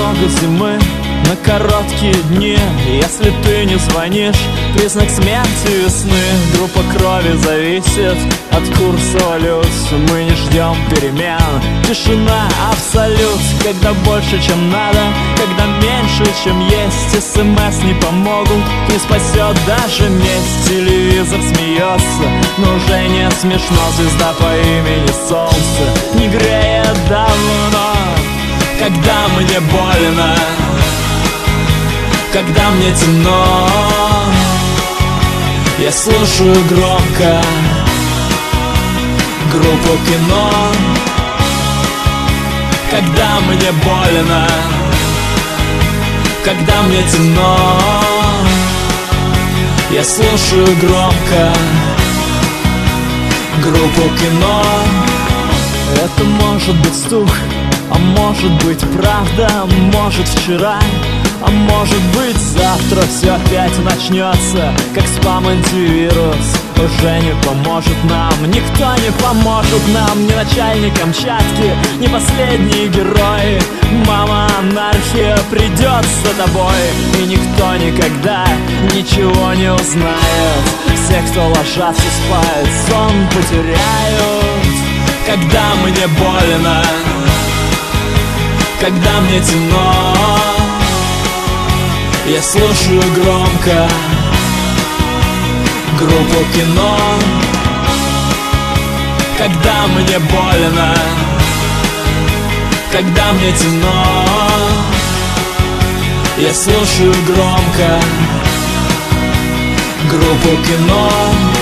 много зимы на короткие дни. Если ты не звонишь, признак смерти весны. Группа крови зависит от курса валют. Мы не ждем перемен, тишина абсолют. Когда больше, чем надо, когда меньше, чем есть. СМС не помогут, не спасет даже месть. Телевизор смеется, но уже не смешно. Звезда по имени Солнце не греет давно. Когда мне больно, когда мне темно, я слушаю громко группу Кино. Когда мне больно, когда мне темно, я слушаю громко группу Кино. Это может быть стук, а может быть правда, может вчера, а может быть завтра все опять начнется. Как спам-антивирус уже не поможет нам. Никто не поможет нам, ни начальник Камчатки, ни последние герои. Мама, анархия придет за тобой, и никто никогда ничего не узнает. Все, кто ложатся спать, сон потеряют. Когда мне больно, когда мне темно, я слушаю громко группу Кино. Когда мне больно, когда мне темно, я слушаю громко группу Кино.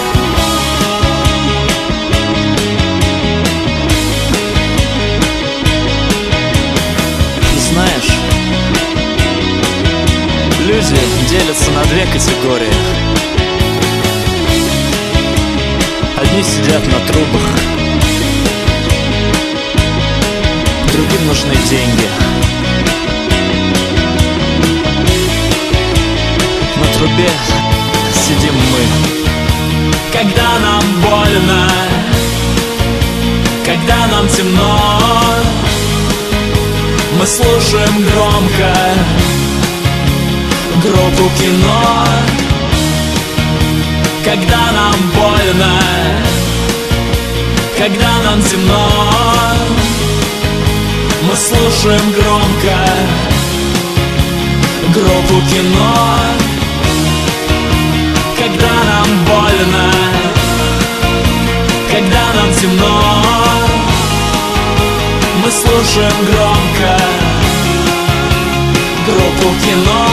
Знаешь, люди делятся на две категории. Одни сидят на трубах, другим нужны деньги. На трубе сидим мы. Когда нам больно, когда нам темно, мы слушаем громко группу Кино. Когда нам больно, когда нам темно, мы слушаем громко группу Кино. Когда нам больно, когда нам темно, мы слушаем громко группу Кино.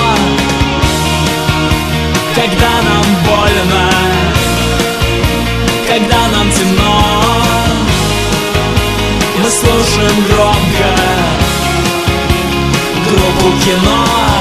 Когда нам больно, когда нам темно, мы слушаем громко группу Кино.